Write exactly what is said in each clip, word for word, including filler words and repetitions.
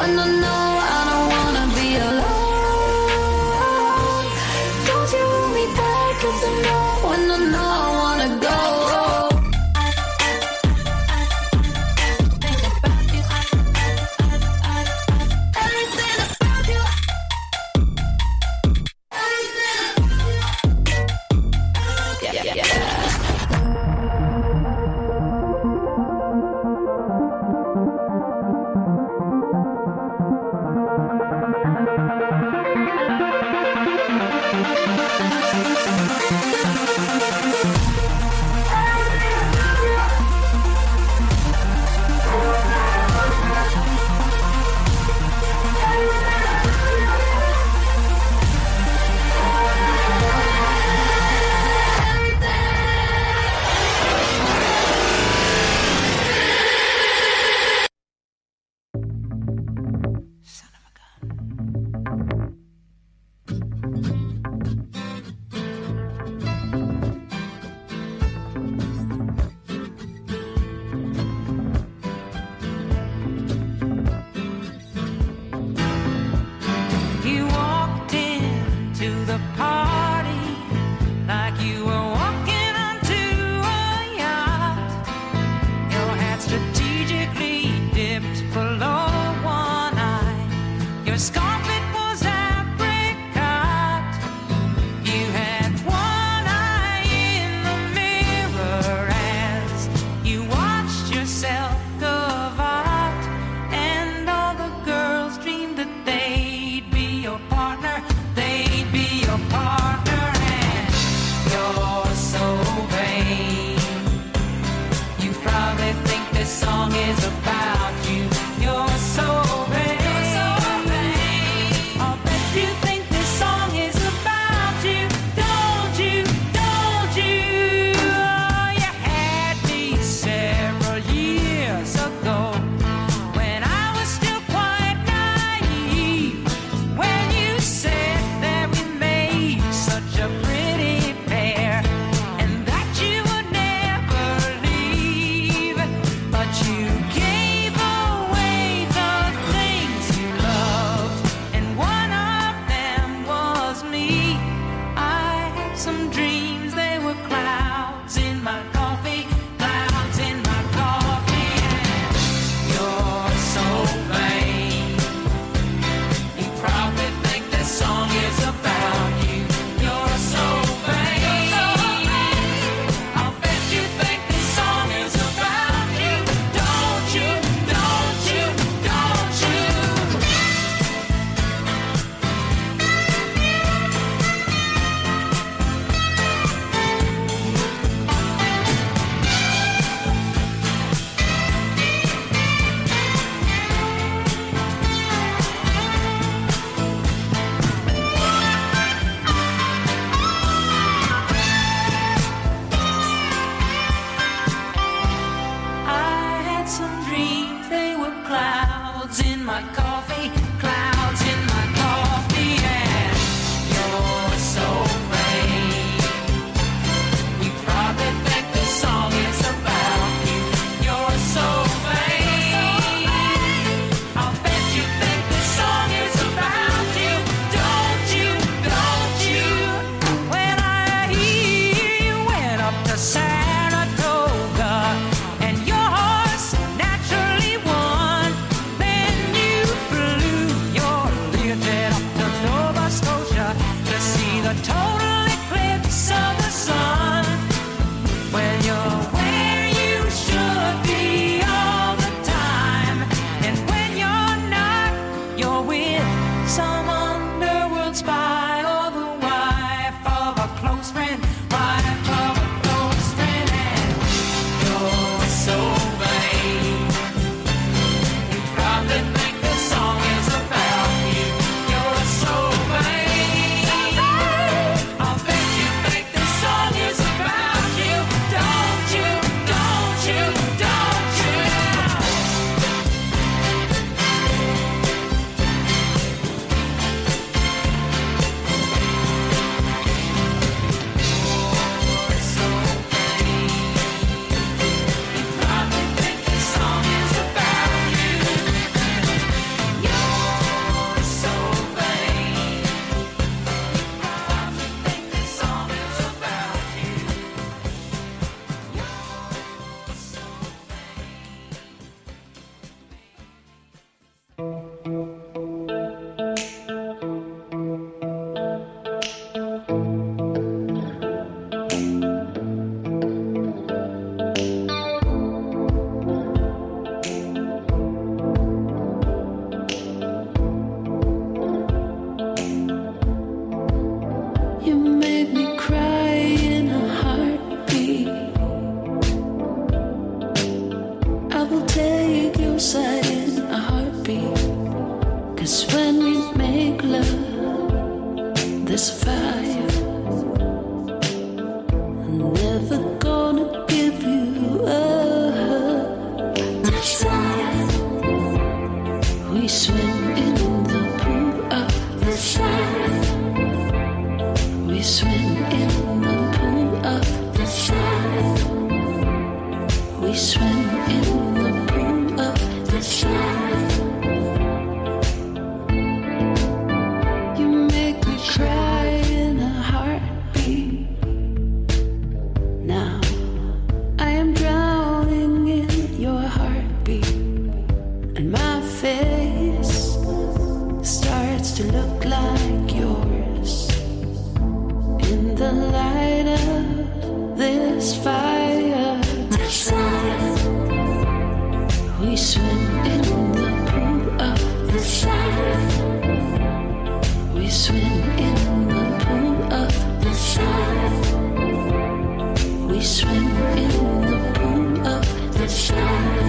when I know I don't wanna be alone. Don't you hold me back, 'cause I know when I know I wanna go. Saratoga and your horse naturally won. Then you 'Cause when we make love, there's a fire. I'm never gonna give you up. We swim in the pool of the fire. We swim in the pool of the fire. We swim in the pool of the fire. You make me cry in a heartbeat. Now I am drowning in your heartbeat, and my face starts to look like yours in the light of this fire. We swim in the pool of the fire. We swim in the pool of the fire. We swim in the pool of the fire.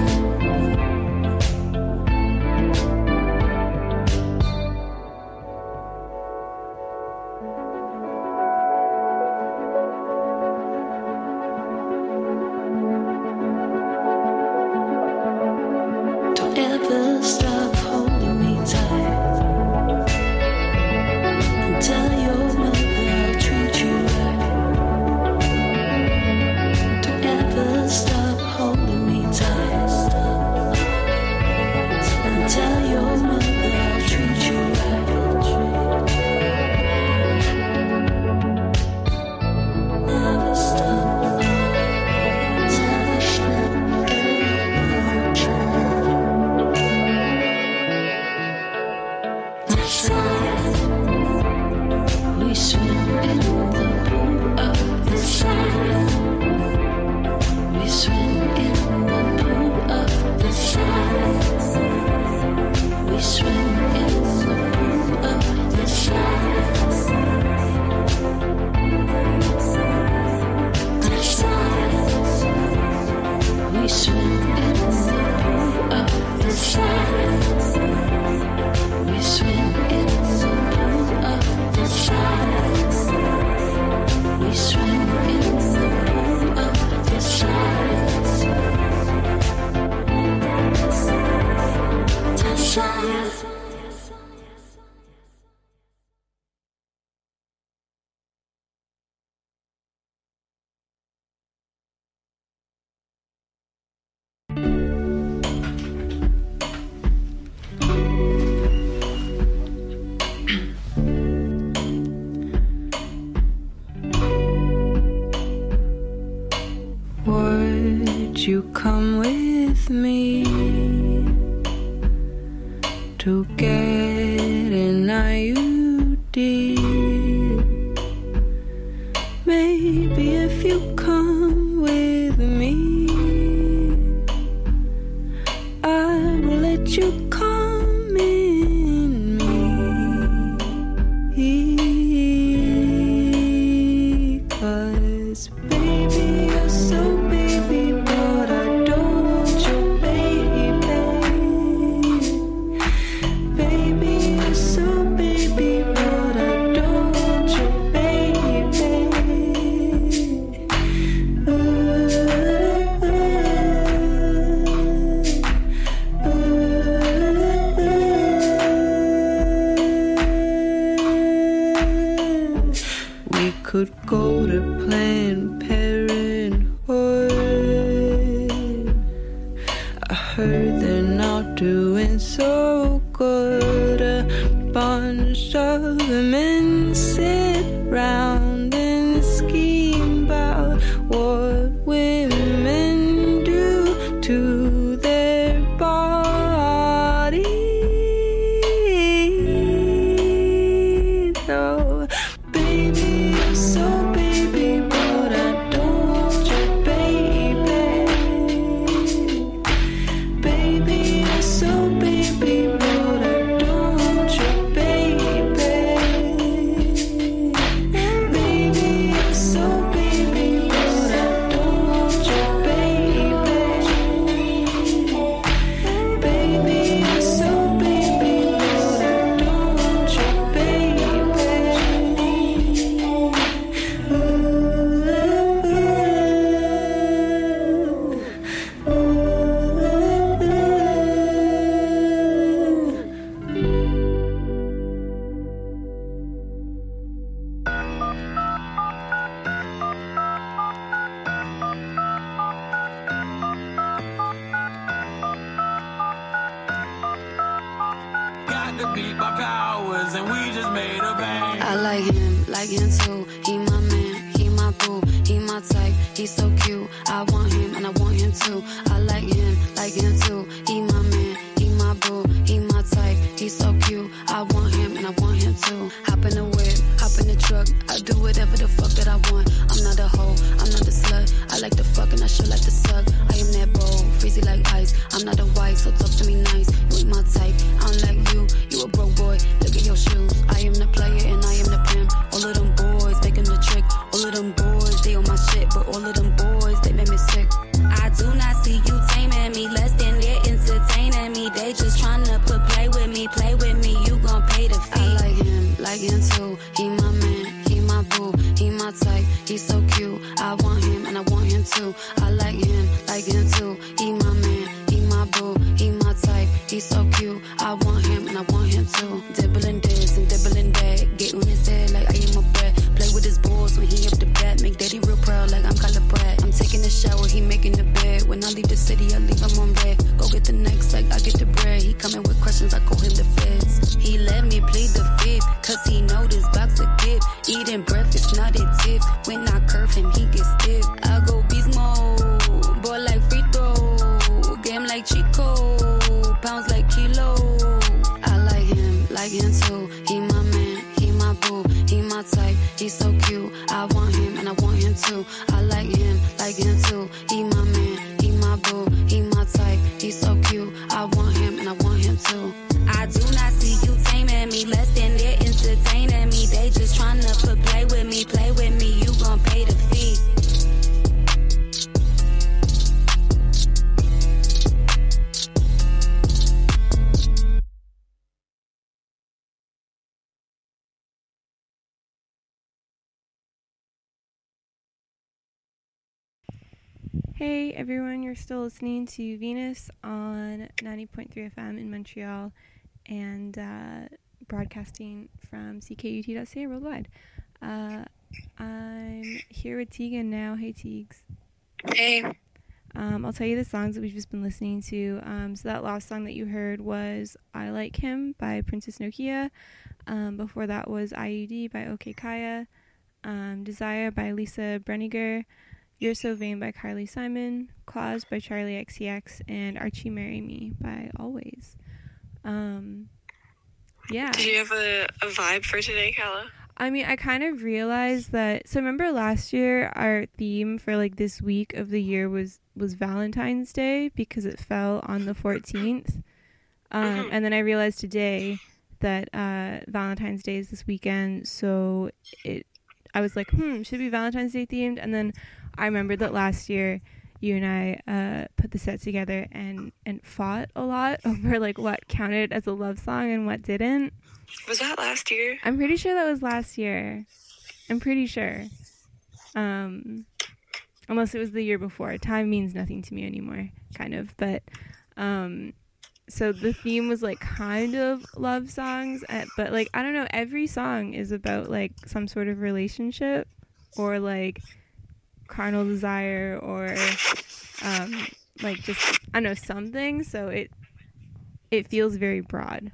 Don't ever stop holding me tight, and tell your mother I'll treat you right. Don't ever stop holding me tight, and tell your mother I'll treat you right. Never stop. We swim in the pool of the fire. We swim in the pool of the fire. We swim in the pool of the fire. We swim in the pool of the fire. We swim in the pool of the fire. We swim in the pool of the fire. Would you come with me to get an I U D? Maybe if you come with me, I will let you come in me. 'Cause baby, you're so baby, but I don't want your baby. Baby, you're so baby, but I don't want your baby. We could go to Planned Parenthood. I heard they're not doing so good. A bunch of men sit round and scheme about what women do to their bodies. Oh, baby, you're so baby, but I don't want your baby. Baby, you're so baby, but I don't want your baby. Baby, beat by powers, and we just made a bang. I like him, like him too. He my man, he my boo, he my type. He's so cute. I want him and I want him too. I like him, like him too. He my man, he my boo, he my type. He's so cute. I want him and I want him too. Hop in the whip, hop in the truck. I do whatever the fuck that I want. I'm not a hoe, I'm not a slut. I like to fuck and I sure like to suck. I am that bold, freezy like ice. I'm not a wife, so talk to me nice. You ain't my type, I don't like you. You a broke boy, look at your shoes. I am the player and I am the pimp. All of them boys making the trick. All of them boys, they on my shit. But all of them boys, they make me sick. I do not see you taming me. Less than they're entertaining me. They just tryna put play with me. Play with me, you gon' pay the fee. I like him, like him too. He my man, he my boo, he my type. He's so cute. I want him and I want him too. I like him, like him too. He my man, he my boo, he my type. He's so cute. I want him and I want him too. Dibbling this and dibbling that. Get on his head like I am a brat. Play with his balls when he up the bat. Make daddy real proud like I'm Kyla Pratt. I'm taking a shower, he making the bed. When I leave the city, I leave him on red. Go get the next like I get the bread. He coming with questions, I call him the feds. He let me plead the fifth, cause he know this box a gift. Eating breakfast, not a tip. When I curve him, he gets stiff. I go beast mode, boy like free throw. Game like Chico, pounds like kilo. I like him, like him too. He my man, he my boo, he my type. He's so cute. I want him and I want him too. I like him, like him too. He my man, he my boo, he my type. He's so cute. I want him and I want him too. I do not see you taming me. Less than they're entertaining me. They just tryna put play with me. Play with me, you gon' pay the fee. Hey everyone, you're still listening to Venus on ninety point three F M in Montreal and uh, broadcasting from c k u t dot c a worldwide. Uh, I'm here with Tegan now. Hey Teags. Hey. Um, I'll tell you the songs that we've just been listening to. Um, so that last song that you heard was I Like Him by Princess Nokia. Um, before that was I U D by OK Kaya. Um, Desire by Lisa Brenniger. You're So Vain by Carly Simon, Claus by Charlie X C X, and Archie Marry Me by Always. Um, yeah. Did you have a, a vibe for today, Kala? I mean, I kind of realized that, so remember last year our theme for like this week of the year was, was Valentine's Day because it fell on the fourteenth. Um, mm-hmm. And then I realized today that uh, Valentine's Day is this weekend, so it, I was like, hmm, should it be Valentine's Day themed? And then I remembered that last year you and I uh, put the set together and, and fought a lot over like what counted as a love song and what didn't. Was that last year? I'm pretty sure that was last year. I'm pretty sure. Um, unless it was the year before. Time means nothing to me anymore, kind of. But um, so the theme was like kind of love songs, at, but like I don't know. Every song is about like some sort of relationship or like carnal desire or um like just I don't know something, so it it feels very broad.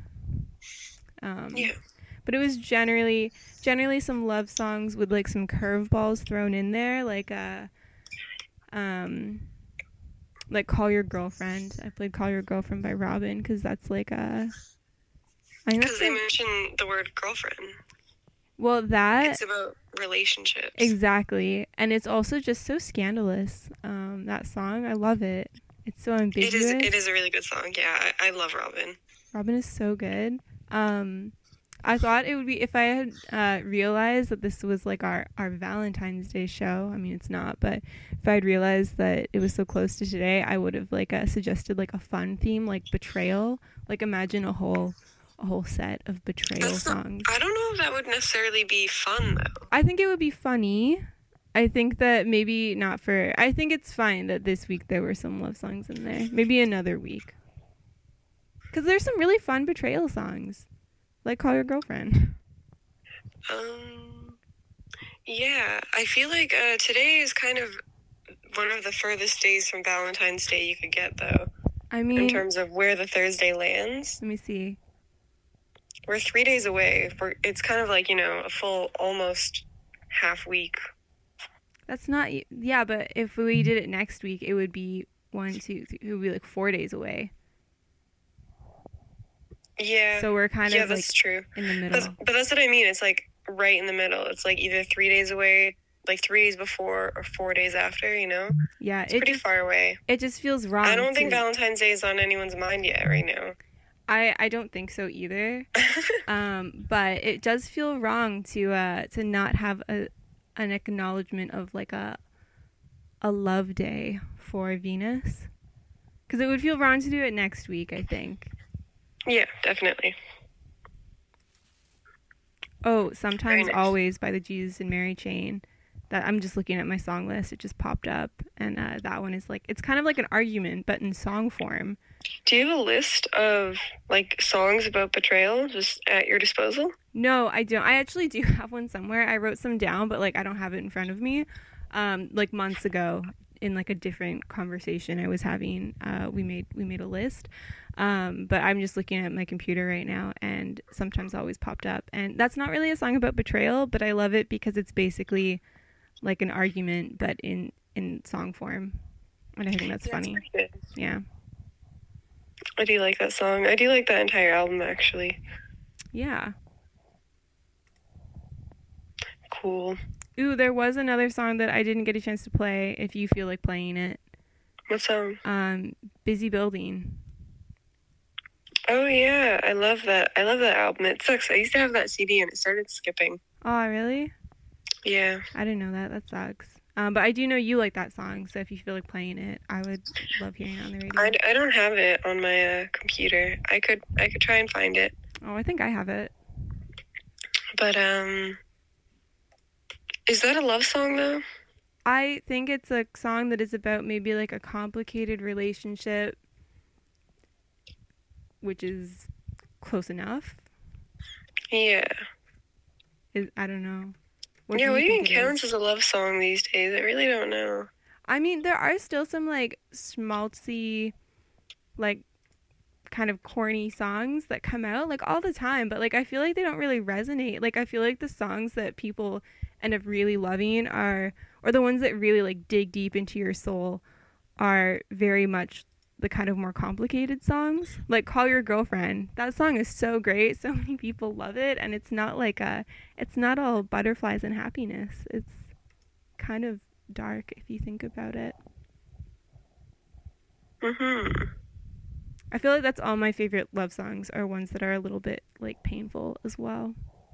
Um yeah. But it was generally generally some love songs with like some curveballs thrown in there, like uh um like Call Your Girlfriend. I played Call Your Girlfriend by Robin because that's like a because they mention the word girlfriend. Well, that it's about relationships. Exactly. And it's also just so scandalous. Um, that song, I love it. It's so ambiguous. It is it is a really good song. Yeah, I, I love Robin. Robin is so good. Um, I thought it would be, if I had uh, realized that this was like our, our Valentine's Day show, I mean, it's not, but if I'd realized that it was so close to today, I would have like uh, suggested like a fun theme, like betrayal. Like imagine a whole... a whole set of betrayal That's not, songs. I don't know if that would necessarily be fun, though. I think it would be funny. I think that maybe not for... I think it's fine that this week there were some love songs in there. Maybe another week. Because there's some really fun betrayal songs. Like Call Your Girlfriend. Um, yeah. I feel like uh, today is kind of one of the furthest days from Valentine's Day you could get, though. I mean... in terms of where the Thursday lands. Let me see. we're three days away. We're, it's kind of like, you know, a full, almost half week. That's not, yeah, but if we did it next week, it would be one, two, three, it would be like four days away. Yeah. So we're kind yeah, of that's like true. in the middle. That's, but that's what I mean. It's like right in the middle. It's like either three days away, like three days before, or four days after, you know? Yeah. It's it pretty just, far away. It just feels wrong. I don't to, think Valentine's Day is on anyone's mind yet right now. I, I don't think so either. um, but it does feel wrong to uh to not have a an acknowledgement of like a a love day for Venus. Because it would feel wrong to do it next week, I think. Yeah, definitely. Oh, Sometimes nice. Always by the Jesus and Mary Chain. That I'm just looking at my song list. It just popped up. And uh, that one is like, it's kind of like an argument, but in song form. Do you have a list of, like, songs about betrayal just at your disposal? No, I don't. I actually do have one somewhere. I wrote some down, but, like, I don't have it in front of me. Um, like, months ago, in, like, a different conversation I was having, uh, we made we made a list. Um, but I'm just looking at my computer right now, and Sometimes Always popped up. And that's not really a song about betrayal, but I love it because it's basically like an argument, but in, in song form. And I think that's yeah, funny. That's pretty good. Yeah. I do like that song. I do like that entire album, actually. Yeah. Cool. Ooh, there was another song that I didn't get a chance to play, if you feel like playing it. What song? Um, Busy Building. Oh, yeah. I love that. I love that album. It sucks. I used to have that C D and it started skipping. Oh, really? Yeah. I didn't know that. That sucks. Um, but I do know you like that song, so if you feel like playing it, I would love hearing it on the radio. I, I don't have it on my uh, computer. I could I could try and find it. Oh, I think I have it. But, um... is that a love song, though? I think it's a song that is about maybe like a complicated relationship, which is close enough. Yeah. Is I don't know. What yeah, do what do you think think it counts is? as a love song these days? I really don't know. I mean, there are still some like schmaltzy, like kind of corny songs that come out like all the time, but like I feel like they don't really resonate. Like I feel like the songs that people end up really loving are, or the ones that really like dig deep into your soul, are very much the kind of more complicated songs. Like Call Your Girlfriend. That song is so great. So many people love it, and it's not like a, it's not all butterflies and happiness. It's kind of dark if you think about it. Mm-hmm. I feel like that's all my favorite love songs are ones that are a little bit like painful as well.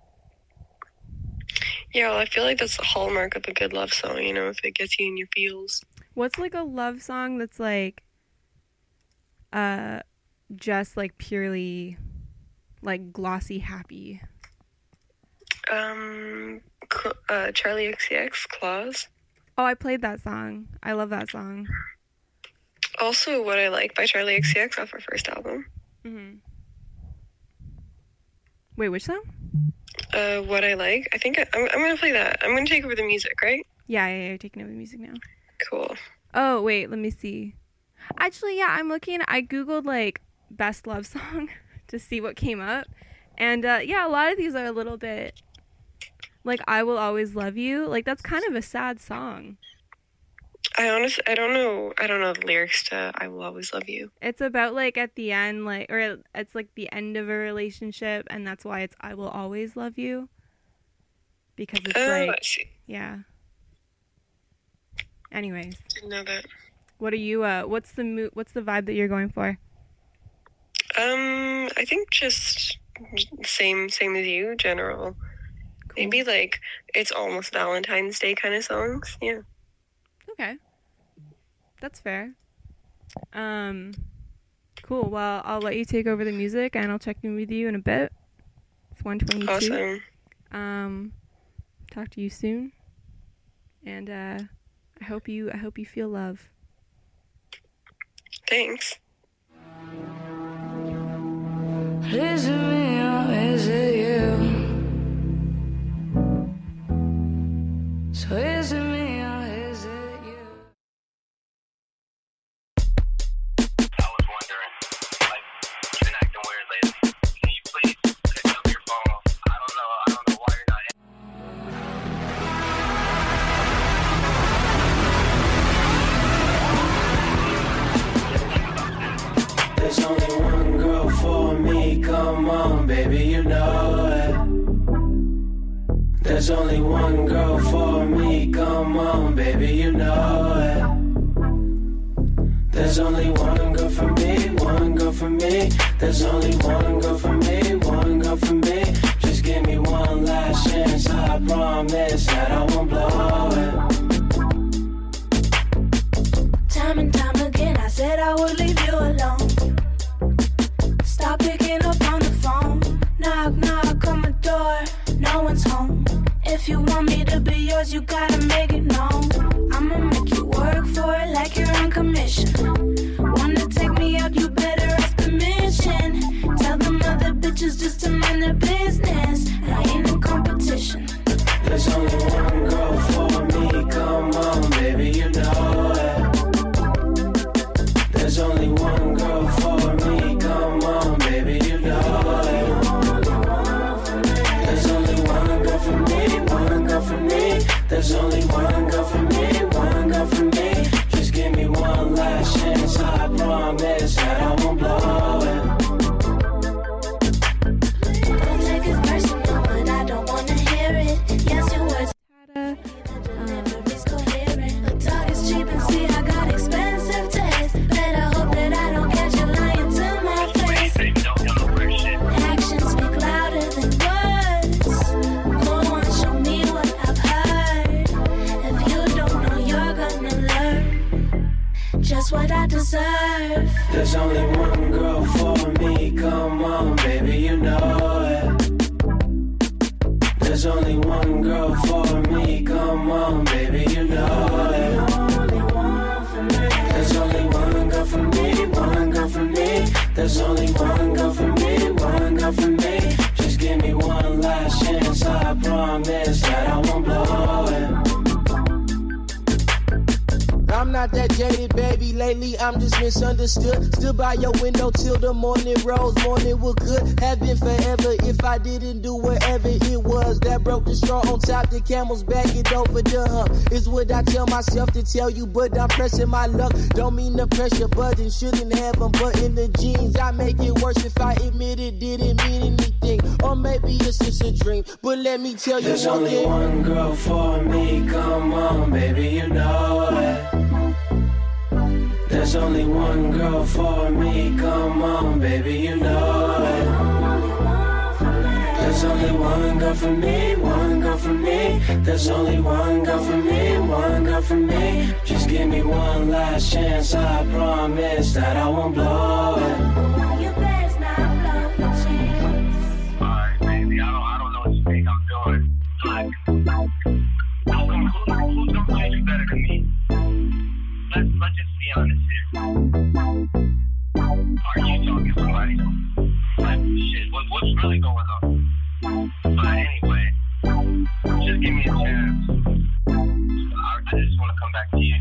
Yeah, well, I feel like that's the hallmark of a good love song, you know, if it gets you in your feels. What's like a love song that's like uh just like purely like glossy happy? Um, Cl- uh, Charlie X C X, Claws. Oh, I played that song. I love that song. Also, What I Like by Charlie X C X off her first album. Mm-hmm. Wait, which song? Uh, What I Like. I think I, I'm, I'm gonna play that. I'm gonna take over the music, right? Yeah, yeah, yeah, you're taking over the music now. Cool. Oh, wait, let me see. Actually, yeah, I'm looking. I Googled, like, best love song to see what came up. And, uh, yeah, a lot of these are a little bit, like, I Will Always Love You. Like, that's kind of a sad song. I honestly, I don't know, I don't know the lyrics to I Will Always Love You. It's about, like, at the end, like, or it's, like, the end of a relationship, and that's why it's I Will Always Love You. Because it's, Oh, like, I see. yeah. Anyways, Didn't know that. what are you, uh, what's the mo- what's the vibe that you're going for? Um, I think just same, same as you, general. Cool. Maybe, like, it's almost Valentine's Day kind of songs. Yeah. Okay. That's fair. Um, cool. Well, I'll let you take over the music, and I'll check in with you in a bit. It's one twenty-two. Awesome. Um, talk to you soon. And uh, I hope you I hope you feel love. Thanks. Is it me or is it you? So is it me or is it you? I was wondering, like, you've been acting weird lately. Can you please fix up your baby, you know it. There's only one girl for me, come on, baby, you know it. There's only one girl for me, one girl for me. There's only one girl for me, one girl for me. Just give me one last chance, I promise that I won't blow it. Time and time again, I said I would leave you alone. Stop picking up on the phone. Knock, knock on my door, no one's home. If you want me to be yours, you gotta make it known. I'ma make you work for it like you're on commission. Wanna take me out, you better ask permission. Tell them other bitches just to mind their business. I ain't no competition. There's only one girl for me, come on, baby, you know it. There's only one girl for me, come on, baby, you know it. There's only one girl for me, one girl for me. There's only one girl for me, one girl for me. Just give me one last chance, I promise that I won't blow it. Don't take it personal, but I don't wanna hear it. Yes, your words Um, is coherent. The talk is cheap and see I got expensive taste. Better hope that I don't catch you lying to my face. Actions speak louder than words. Go on, show me what I've heard. If you don't know, you're gonna learn just what I deserve. There's only one girl for me, come on, baby, you know it. There's only one girl for me, come on, baby, you know it. There's only one girl for me, one girl for me. There's only one girl for me, one girl for me. Just give me one last chance, I promise that I won't blow it. I'm not that jaded, baby. Lately, I'm just misunderstood. Stood by your window till the morning rose. Morning was good, have been forever. If I didn't do whatever it was that broke the straw on top, the camel's back, it over the hump. It's what I tell myself to tell you, but I'm pressing my luck. Don't mean to pressure button, shouldn't have them, but in the jeans, I make it worse if I admit it didn't mean anything. Or maybe it's just a dream, but let me tell you There's one only thing. one girl for me, come on, baby, you know it. There's only one girl for me, come on, baby, you know it. There's only one girl for me, one girl for me. There's only one girl for me, one girl for me. Just give me one last chance, I promise that I won't blow it. You best not blow your chance. Alright, baby, I don't, I don't know what you think I'm doing. Like, who's gonna, who's gonna play you better than me? Let's, let's just be honest here. Are you talking to somebody? Like, shit, what, what's really going on? But anyway, just give me a chance. I, I just want to come back to you.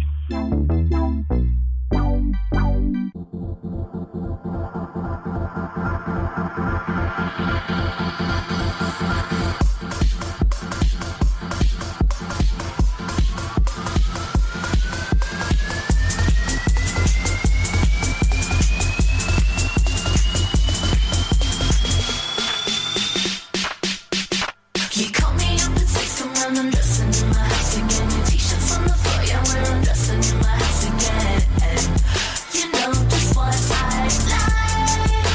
You call me up and text around, I'm dressing in my house again. Your t-shirts on the floor, yeah, where I'm dressing in my house again. You know just what I like.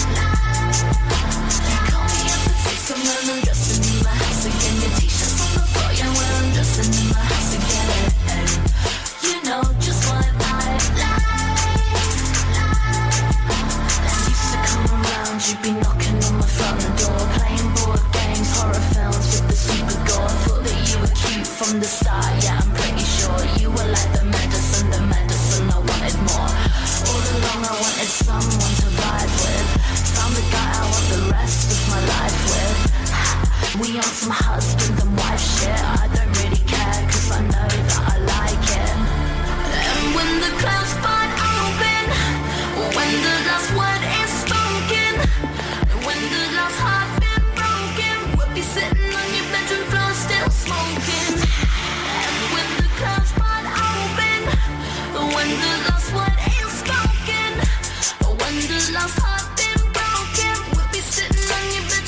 You call me up and text around, I'm dressing in my house again. Your t-shirts on the floor, yeah, where I'm dressing in my house again. You know just what I like. I used to come around, you'd be knocking on my front door, playing board games, horror films with the super gore. Thought that you were cute from the start, yeah, I'm pretty sure. You were like the medicine, the medicine I wanted more. All along I wanted someone to vibe with. Found the guy I want the rest of my life with. We on some husband and wife shit. I don't really care, cause I know that I like it. And when the clouds part open, when the last word is spoken, when the last heart been broken, we'll be sitting on your bedroom floor still smoking. And when the clouds part open, when the last word is spoken, when the last heart been broken, we'll be sitting on your bedroom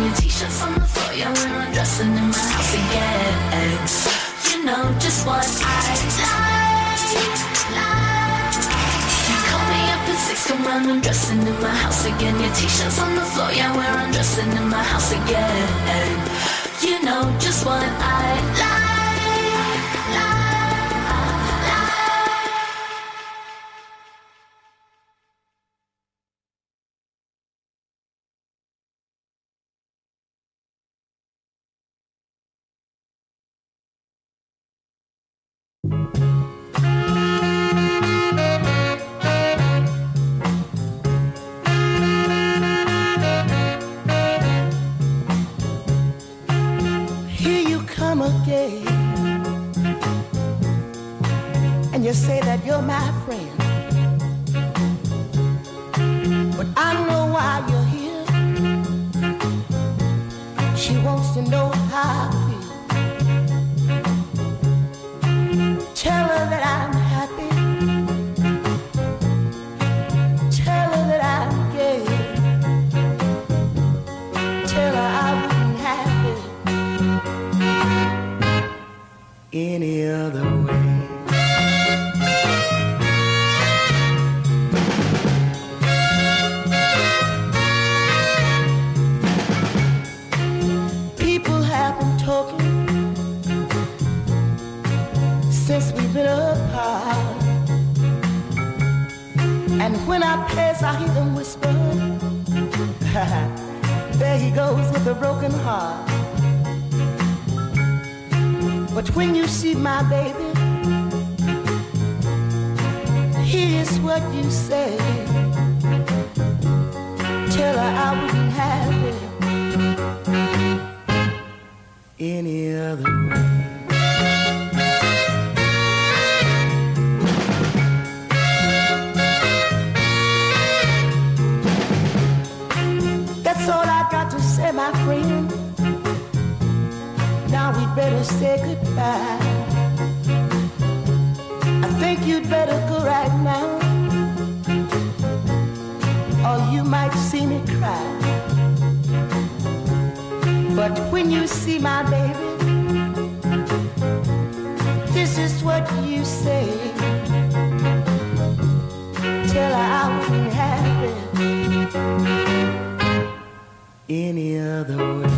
your t-shirts on the floor, yeah, we're undressing in my house again. You know just what I like, like. You call me up at six, come round, I'm dressing in my house again. Your t-shirts on the floor, yeah, we're undressing in my house again. You know just what I like, like, like. Again, and you say that you're my friend, but I know why you're here. She wants to know how I feel. Tell her that I'm happy. Tell her that I'm gay. Tell her I wouldn't have it any other way. People have been talking since we've been apart, and when I pass I hear them whisper, there he goes with a broken heart. But when you see my baby, here's what you say. Tell her I wouldn't have it any other way. That's all I got to say, my friend. Now we'd better say goodbye. I think you'd better go right now, or you might see me cry. But when you see my baby, this is what you say. Tell her I wouldn't have it any other way.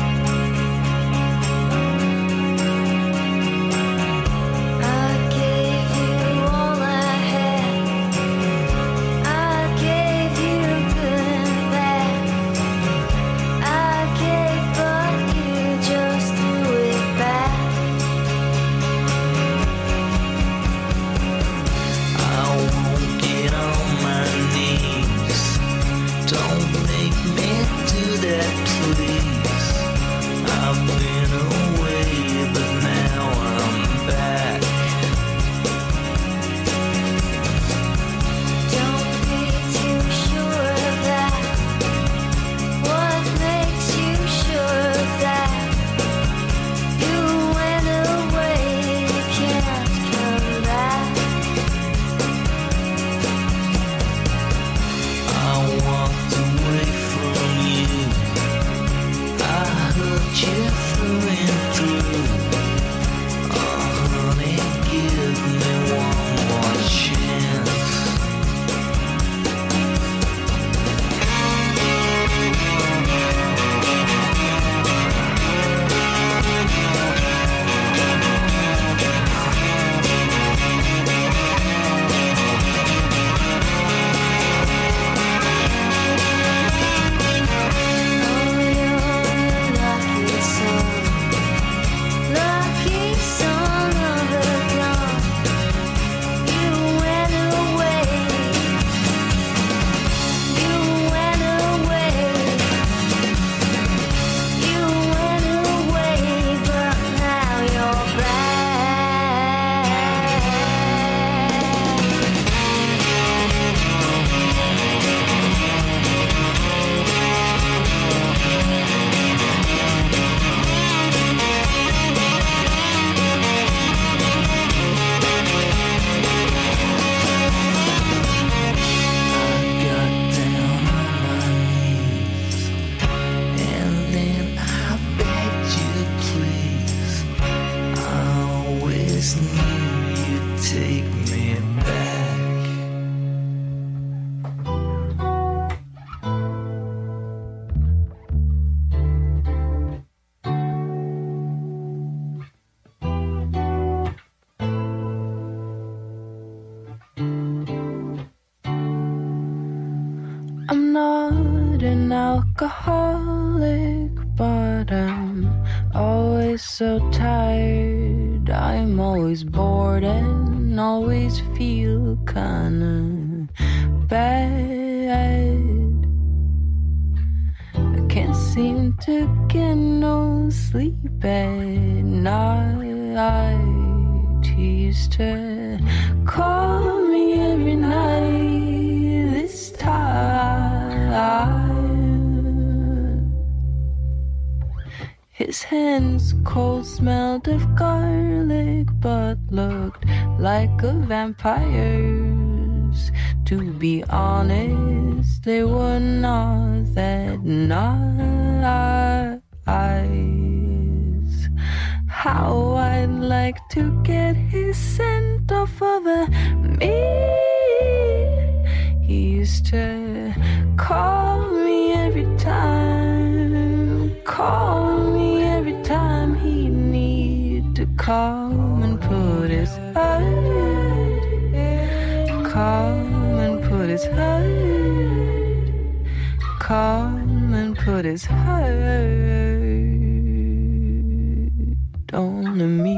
I gave alcoholic, but I'm always so tired. I'm always bored and always feel kinda bad. I can't seem to get no sleep at night. He used to call me every night this time. His hands cold smelled of garlic, but looked like a vampire's. To be honest, they were not that nice. How I'd like to get his scent off of me. He used to call me every time, call me every time he need to come and put his head, come and put his head, come and put his head on me.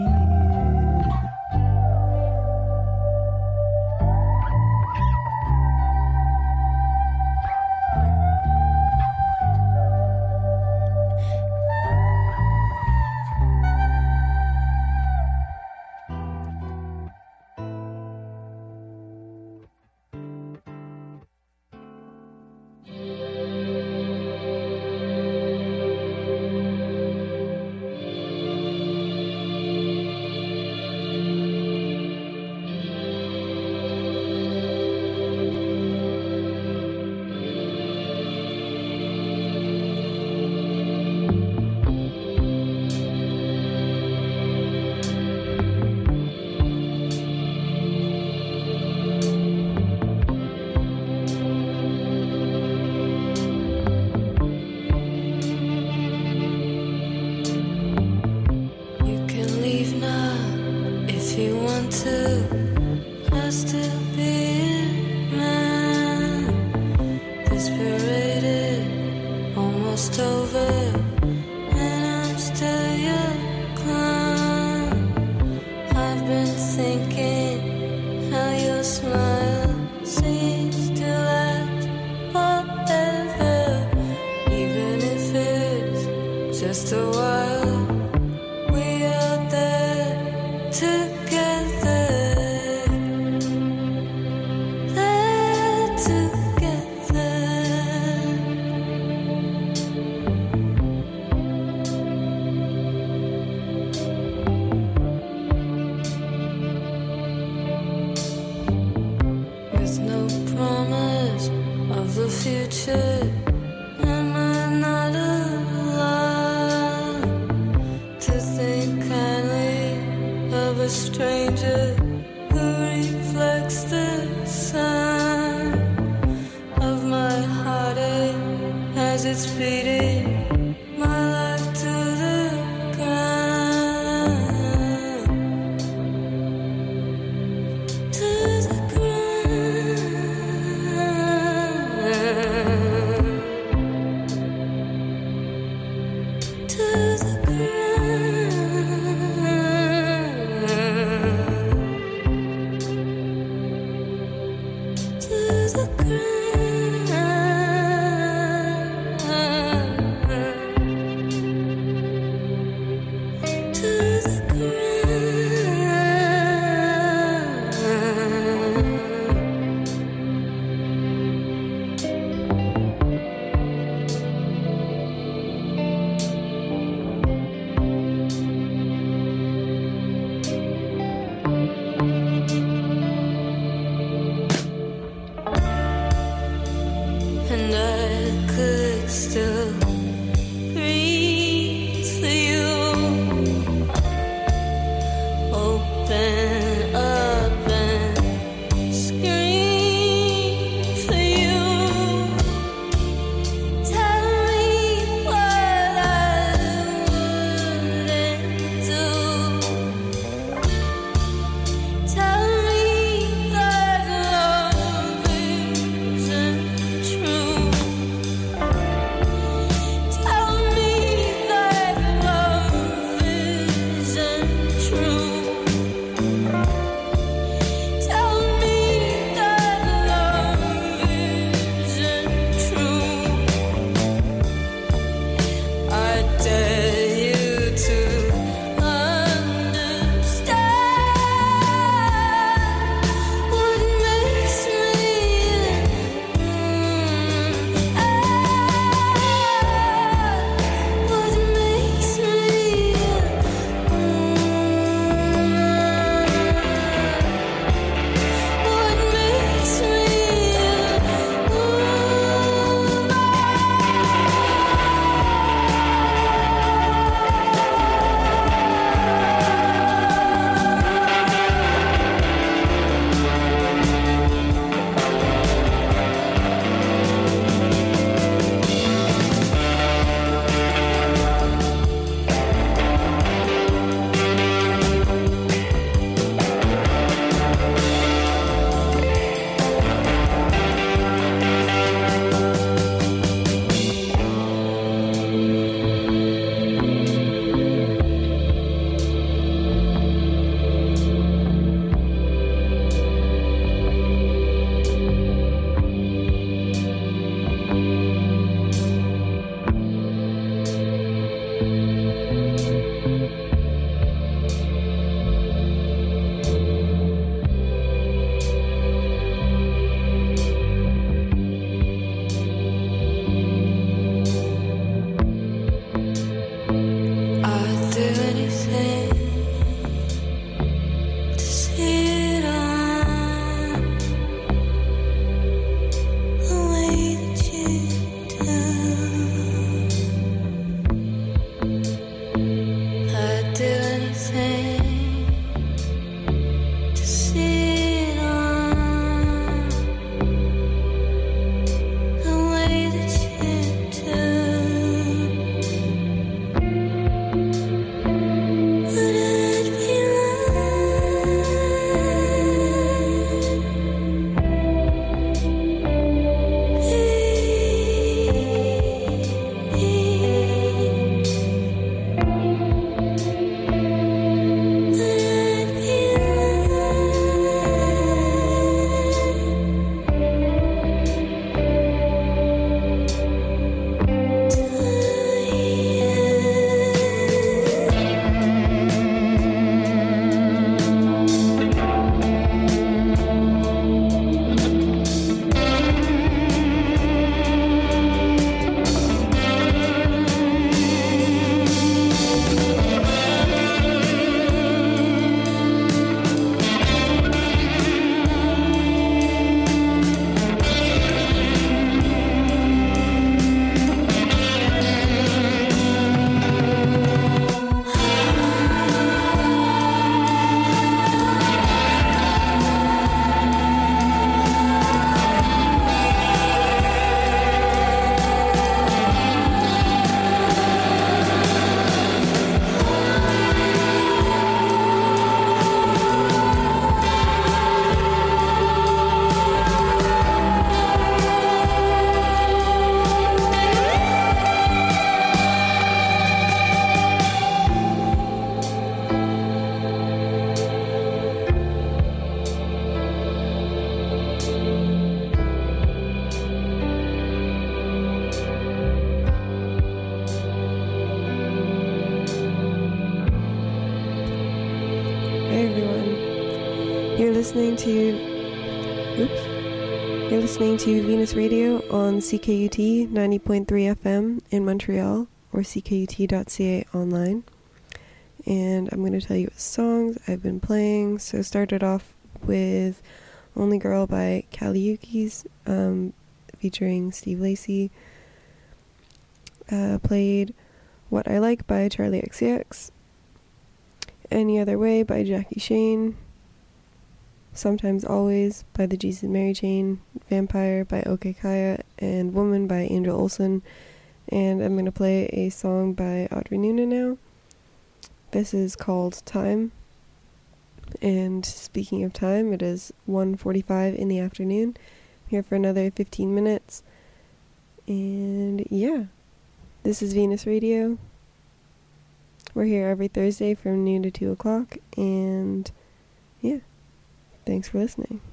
You're listening to, oops, you're listening to Venus Radio on C K U T ninety point three F M in Montreal, or C K U T dot C A online. And I'm going to tell you what songs I've been playing. So started off with Only Girl by Kaliukis, um, featuring Steve Lacy. Uh, played What I Like by Charlie X C X. Any Other Way by Jackie Shane. Sometimes Always by the Jesus and Mary Chain. Vampire by OK Kaya. And Woman by Angel Olsen. And I'm going to play a song by Audrey Nuna now. This is called Time. And speaking of time, it is one forty-five in the afternoon. I'm here for another fifteen minutes. And yeah, this is Venus Radio. We're here every Thursday from noon to two o'clock. And yeah, thanks for listening.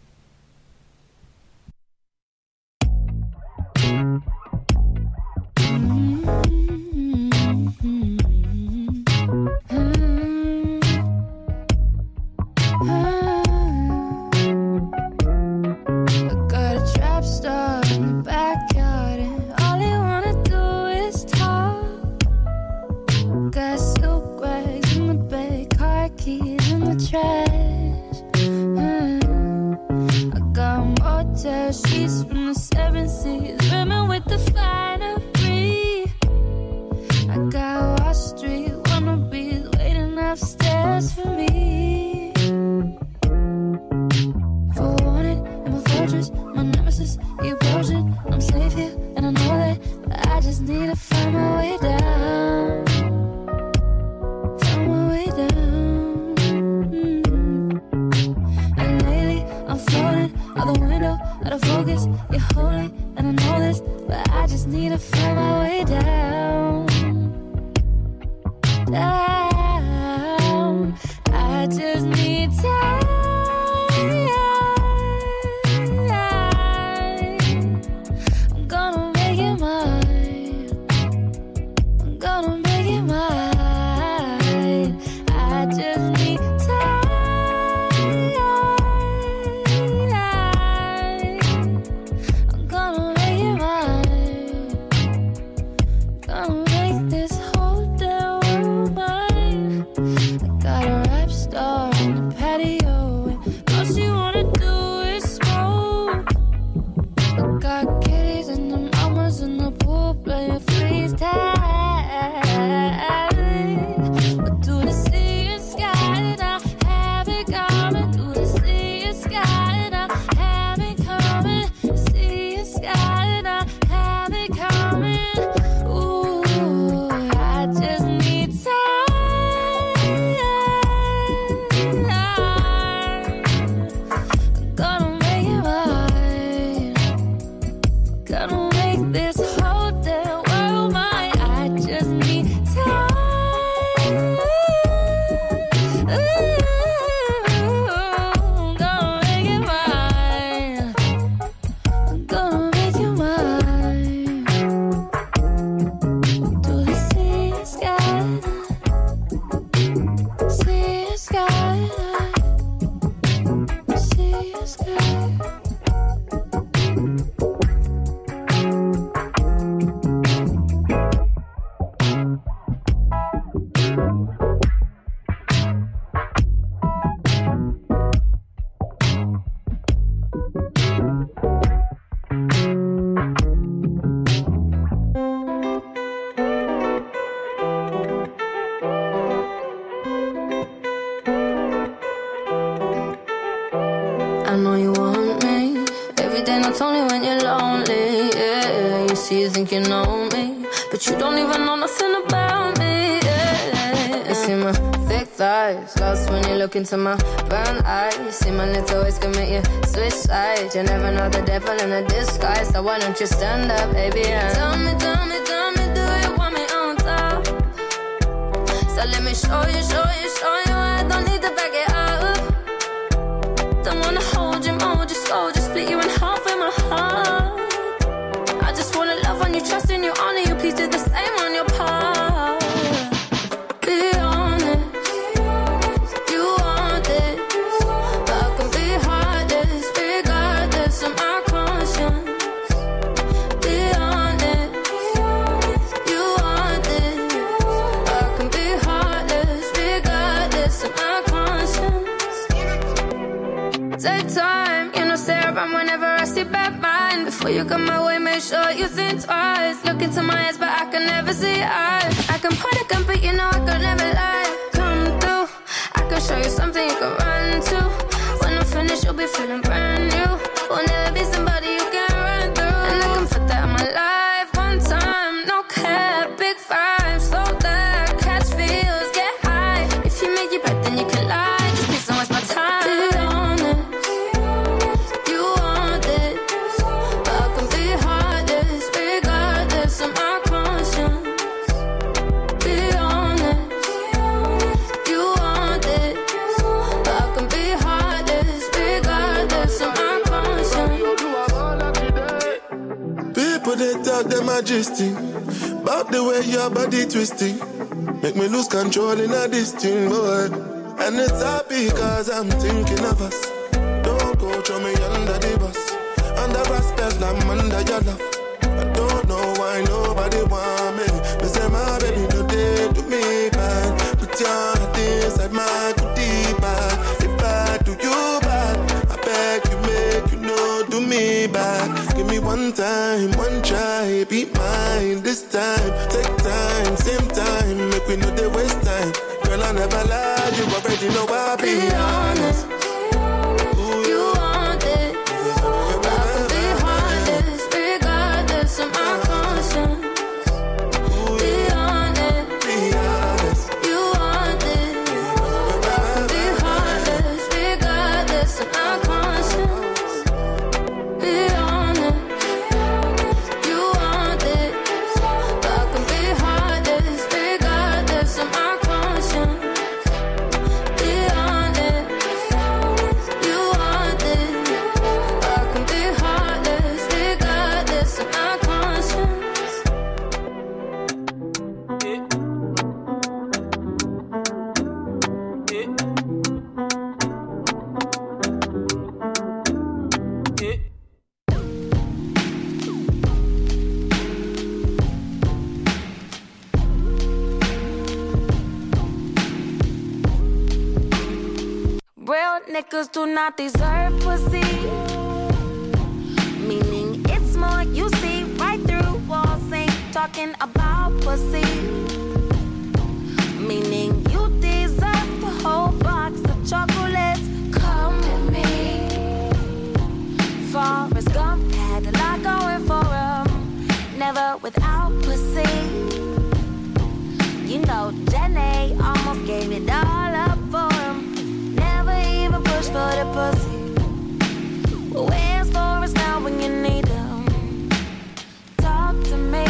She's from the seven seas, women with the finery. I got Wall Street wannabes waiting upstairs for me. For wanted in my fortress, my nemesis, the approaching. I'm safe here, and I know that, but I just need to find my way down. Find my way down. Mm-hmm. And lately, I'm floating out the window, out of focus, you're holy, and I know this, but I just need to find my way down. Down. I just need time. I'm gonna make it mine. I'm gonna make it mine. I just need time. Think you know me, but you don't even know nothing about me. Yeah. You see my thick thighs, lost when you look into my brown eyes. See my little ways can make you switch sides. You never know the devil in a disguise, so why don't you stand up, baby? And tell me, tell me, tell me, do you want me on top? So let me show you, show you, show you. I don't need to back it up. Don't wanna hold you, mold you, scold you, split you in half with my heart. You trust in you, honor you, please do the same on your part. Be honest, you want this, but Take time, you know, stay around whenever I see bad mind. Before you come my way, make sure you think twice. Look into my eyes, but I can never see eyes. I can point a gun, but you know I could never lie. Come through, I can show you something you can run to. When I'm finished, you'll be feeling brand new. Will never be somebody you can run through. And I can put that in my life one time. No cap, big five, slow that, catch feels, get high. If you make your bet, then you can lie. Just please don't waste my time. Be honest, you want it, but I can be heartless, regardless of my conscience. Be honest, you want it, but I can be heartless, regardless of my conscience. People they talk them majesty about the way your body twisting, make me lose control in a this thing, boy. And it's happy cause I'm thinking of us. Don't go throw me under the bus. Under respect, I'm under your love. I don't know why nobody want me. Me say my baby no they do me bad. Put your heart inside my goodie bag. If I do you bad, I beg you make you know do me bad. Give me one time, one try, be mine this time. Take time, same time, make we know they waste time. Girl, I never lie, you already know I be, be honest. You want it, but I can be heartless, regardless of my conscience. Be honest, you want it, but I can be heartless, regardless of my conscience. Be honest, you want it, but I can be heartless, regardless of my conscience. Be honest, you want it, but I can be heartless, regardless of my conscience. Real niggas do not deserve pussy. Meaning it's more you see right through walls, ain't talking about pussy. Meaning you deserve the whole box of chocolates. Come with me. Forrest Gump had a lot going for him, never without pussy. You know Jenny almost gave it all up for him. Even push for the pussy. Where's Forrest now when you need him? Talk to me,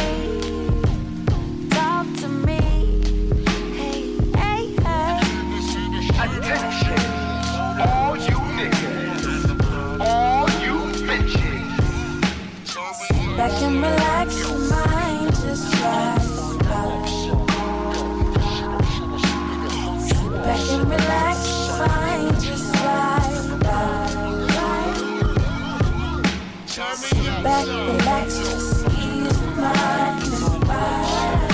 talk to me. Hey, hey, hey. Attention, all you niggas, all you bitches. Back and relax your mind, just try. Sit back and relax your mind, just slide by. Back, relax, just ease your mind and ride.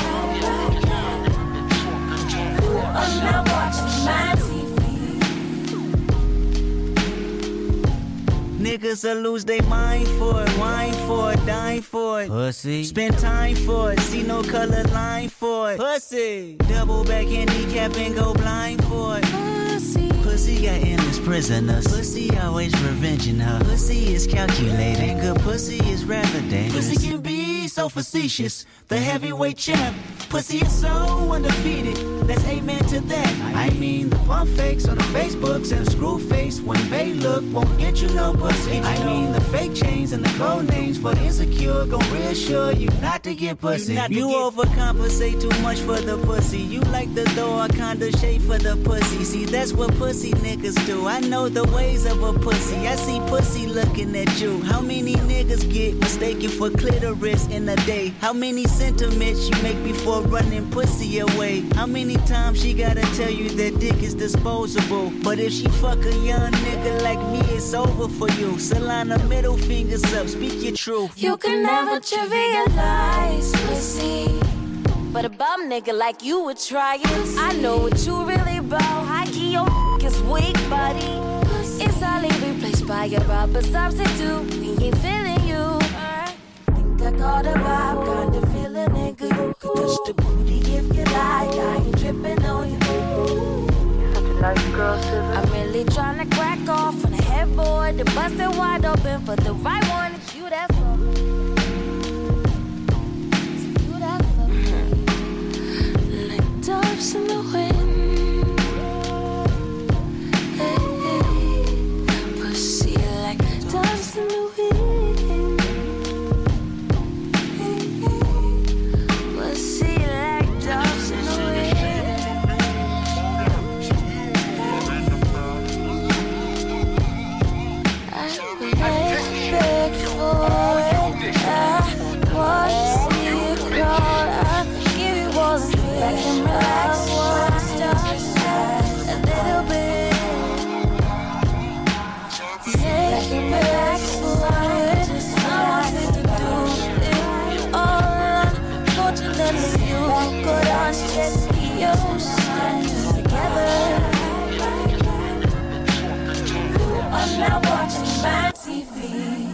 I'm not watching my T V. Niggas will lose their mind for it, wine for it, dine for it. Pussy. Spend time for it, see no color line for it. Pussy. Double back handicap and go blind for it. Pussy. Pussy got endless prisoners. Pussy always revenging her. Pussy is calculating. Good pussy is rather dangerous. Pussy can be so facetious. The heavyweight champ. Pussy is so undefeated. Let's amen to that. I mean the pump fakes on the Facebooks and the screw face when they look won't get you no pussy. I mean the fake chains and the code names for the insecure gon' reassure you not to get pussy. You, you get overcompensate too much for the pussy. You like to throw a kinda shade for the pussy. See that's what pussy niggas do. I know the ways of a pussy. I see pussy looking at you. How many niggas get mistaken for clitoris in a day? How many sentiments you make before running pussy away? How many times she gotta tell you that dick is disposable? But if she fuck a young nigga like me, it's over for you. Solana, middle fingers up, speak your truth. You can never trivialize pussy, but a bum nigga like you would try it. I know what you really about. High key, your is weak, buddy. It's highly replaceable. buy a rubber substitute. We ain't feeling you. Think I caught a vibe, got the feeling, nigga. You could touch the booty if you like. I ain't tripping on you. Such a nice girl, Susan. I'm really trying to crack off on a headboard. The bust it wide open for the right one. It's you that for me. It's you that for me. Like doves in the wind. Hey, hey. Pussy like doves in the wind. Now watching my T V.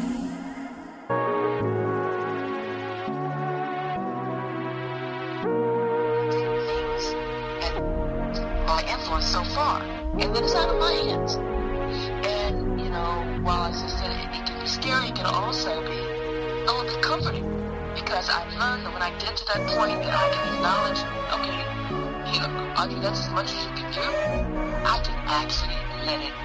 My influence so far, and then it's out of my hands. And you know, while as I said, it, it can be scary, it can also be a little bit comforting, because I've learned that when I get to that point that I can acknowledge, okay, you know, Audrey, that's as much as you can do. I can actually let it.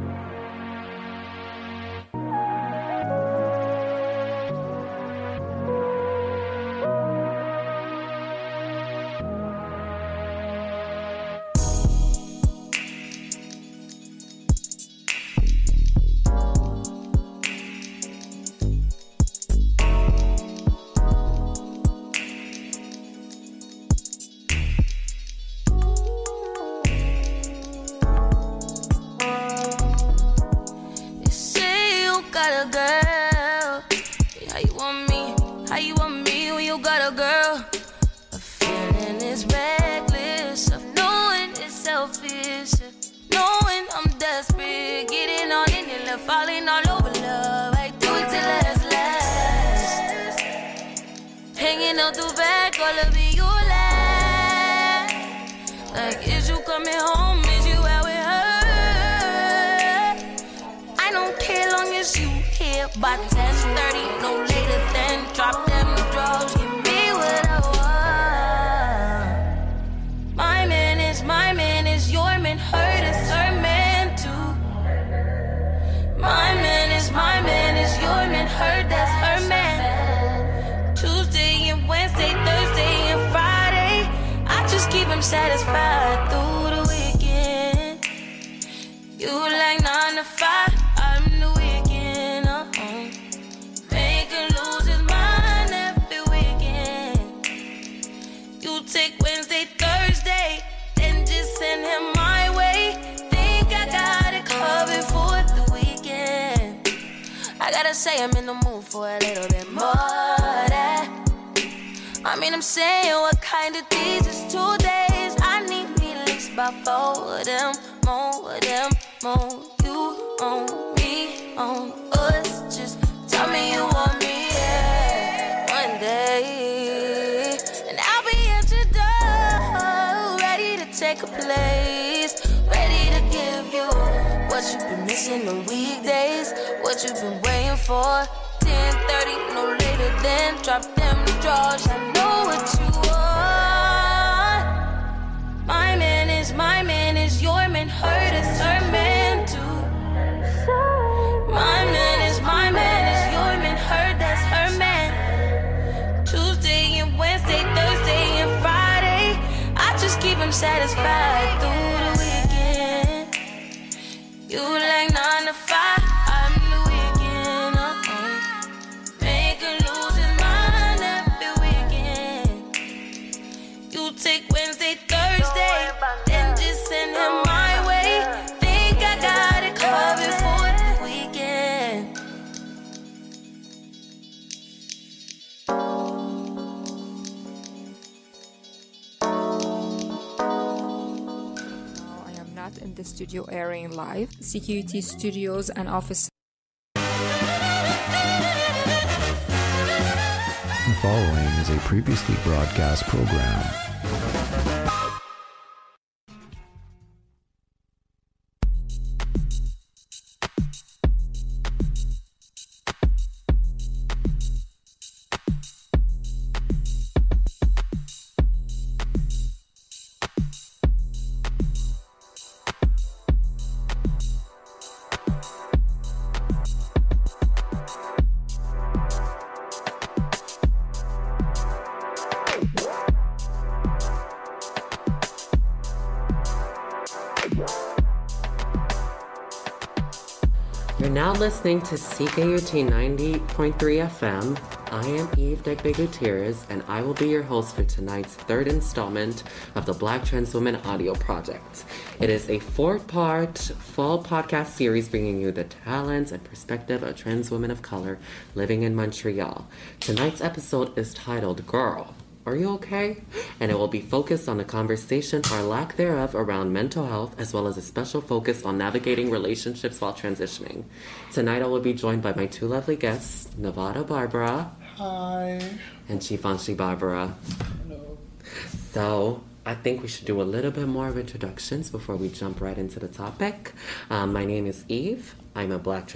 Falling all over love, I do it till last, last. Hanging out the back, all of it you laugh. Like, is you coming home? Is you out with her? I don't care long as you here by ten thirty, no later than drop them drugs. Give me what I want. My man is my man is your man, hurt is her man too. My man is my man is your man, her that's her man. Tuesday and Wednesday, Thursday and Friday, I just keep him satisfied through the weekend. You like nine to five, I'm the weekend. Uh-uh. Make him lose his mind every weekend. You take Wednesday, Thursday, then just send him my way. Think I got it covered for the weekend. I gotta say I'm in the mood for a little bit more of that. I mean, I'm saying, what kind of these is two days? I need me at least about four of them, more of them, more. You on me, on us. Just tell me you want me, yeah, one day. And I'll be at your door, ready to take a place, ready to give you what you've been missing on weekdays, what you've been waiting for. ten thirty, no later than drop them drawers. I know what you want. My man is my man is your man, hurt is her man too. My man is my man is your man, hurt that's her man. Tuesday and Wednesday, Thursday and Friday, I just keep him satisfied through the weekend. You like nine to five, I'm the weekend. Uh-uh. Make him lose his mind every weekend. You take Wednesday, Thursday, then just send him my way. Think I got it covered for the weekend. In the studio airing live, C Q U T studios and office The following is a previously broadcast program. You're now listening to C K U T ninety point three F M. I am Eve Degbe Gutierrez, and I will be your host for tonight's third installment of the Black Trans Women Audio Project. It is a four-part fall podcast series bringing you the talents and perspective of trans women of color living in Montreal. Tonight's episode is titled Girl, Are You Okay? And it will be focused on the conversation or lack thereof around mental health, as well as a special focus on navigating relationships while transitioning. Tonight I will be joined by my two lovely guests, Nevada Barbara. Hi. And Chifanshi Barbara. Hello. So I think we should do a little bit more of introductions before we jump right into the topic. Um, my name is Eve. I'm a Black